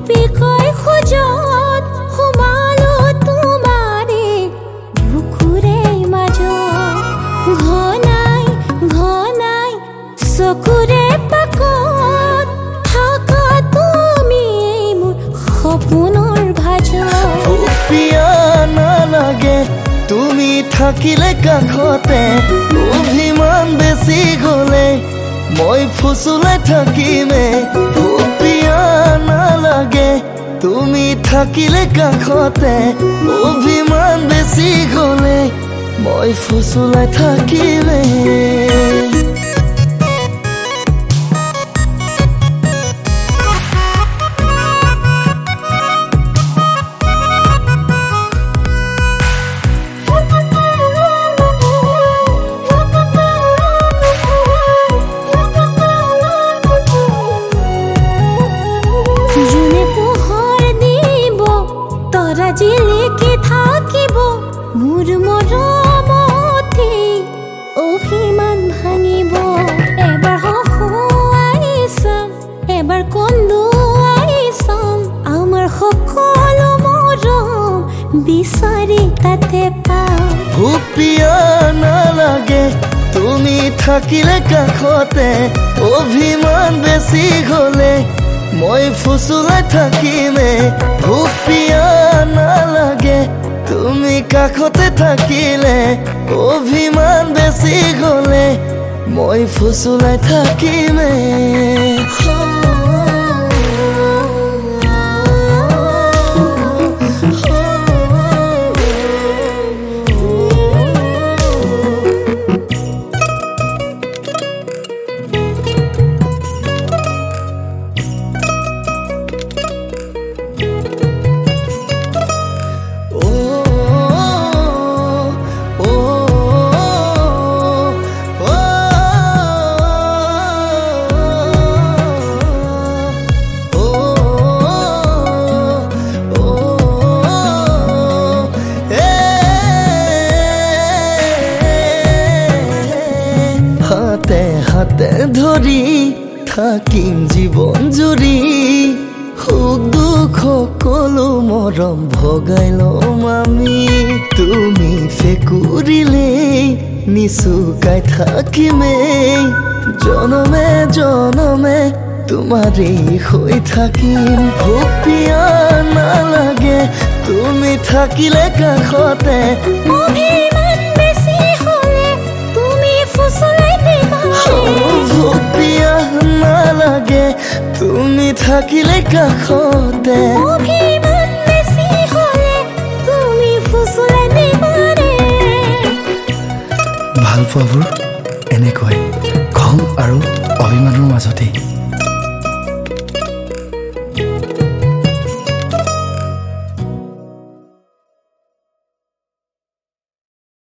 ৰূপিকৈ খোজত সোমালো তোমাৰে বুকুৰে মাজত ঘনাই ঘনাই চকুৰে পাকত থাকা তুমি মোৰ সপোনৰ ভাজত পিয়া নালাগে তুমি থাকিলে কাষতে অভিমান বেছি গলে মই ফুচুলাই থাকিমে পিয়া নালাগে তুমি থাকিলে কাষতে অভিমান বেছি গলে মই ফুচুলাই থাকিমে জিলিকি থাকিব মোৰ মৰমতে অভিমান ভাঙিব এবাৰ হহুৱাই চাম এবাৰ কন্দুৱাই চাম আমাৰ সকলো মৰম বিচাৰি তাতে পাম পিয়া নালাগে তুমি থাকিলে কাষতে অভিমান বেছি গলে মই ফুচুলাই থাকিমে পিয়া নালাগে তুমি কাষতে থাকিলে অভিমান বেছি গলে মই ফুচুলাই থাকিমে হাতে হাতে ধৰি থাকিম জীৱন জুৰি সুখ দুখ সকলো মৰম ভগাই ল'ম আমি তুমি ফেকুৰিলেই নিচুকাই থাকিমেই জনমে জনমে তোমাৰে হৈ থাকিম পিয়া নালাগে তুমি থাকিলে কাষতে অভিমান বেছি হ'লে তুমি ফুচুলাই পিয়া নালাগে তুমি থাকিলে কাষতে অভিমান বেছি হ'লে তুমি ফুচুলাই দিবাৰে ভাল পোৱাবোৰ এনেকৈ খং আৰু অভিমানৰ মাজতে